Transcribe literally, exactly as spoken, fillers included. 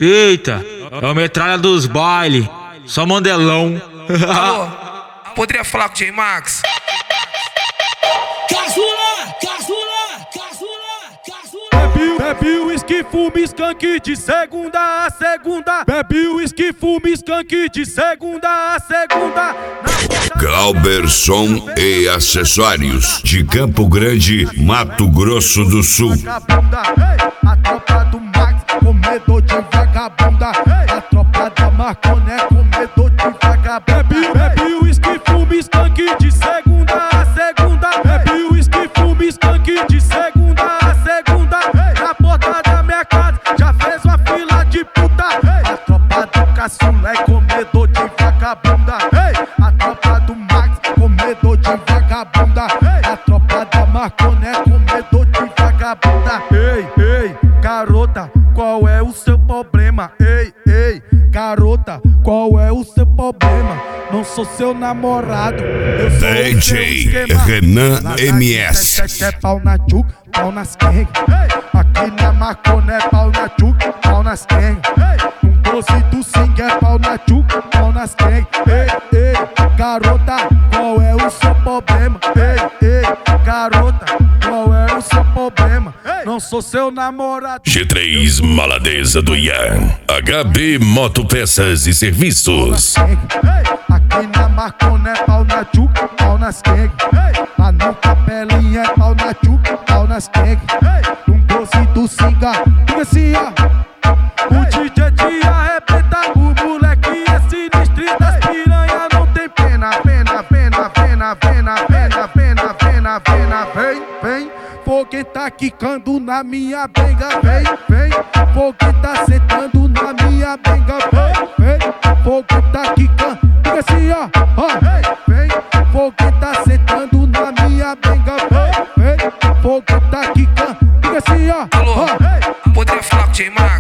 Eita, é o metralha dos baile, só mandelão. Alô, poderia falar com o J Max? Caçula, caçula, caçula, caçula. Bebe, bebe uísque, fuma skunk de segunda a segunda. Bebe uísque, fuma skunk de segunda a segunda. Glauberson e acessórios de Campo Grande, Mato Grosso do Sul. A tropa do Max, comedor de vagabunda. A tropa da Marconé, comedor de vagabunda. Bebe, bebe uísque, fuma skunk de segunda a segunda. Bebe uísque, fuma skunk de segunda a segunda. Na porta da minha casa já fez uma fila de puta. A tropa do caçula é comedor de vagabunda. A tropa do Max, comedor de vagabunda. A tropa da Marconé, comedor de vagabunda. Ei, ei, garota, qual é o seu problema? Ei, ei, garota, qual é o seu problema? Não sou seu namorado, eu sou D o seu J esquema. Renan Lá na M S. discoteca é pau na tchuc, pau nas gang. Aqui na Marconé é pau na tchuc, pau nas gang. Um doce do Sing é pau na tchuc, pau nas gang. Ei, ei, garota, qual é o seu problema? Ei, ei, garota, qual é o seu problema? Não sou seu namorado. G três Maladeza do Ian. H B Motopeças e Serviços. Aqui na Marconé é pau na tchuc, pau nas gang. Lá no Capelinha é pau na tchuc, pau nas gang. Um doce do Singa, diga assim, ó. O D J te arrebenta, o moleque é sinistro e das piranha não tem pena. Pena, pena, pena, pena, pena, pena, pena, pena. Vem, vem, foguete tá quicando na minha benga. Vem, vem, foguete tá sentando na minha benga. Vem, vem, foguete tá quicando. Diga assim, ó, ó. Vem, foguete tá sentando na minha benga. Vem, vem, foguete tá quicando. Diga assim, ó, Alô, ó. poderia falar com o J Max?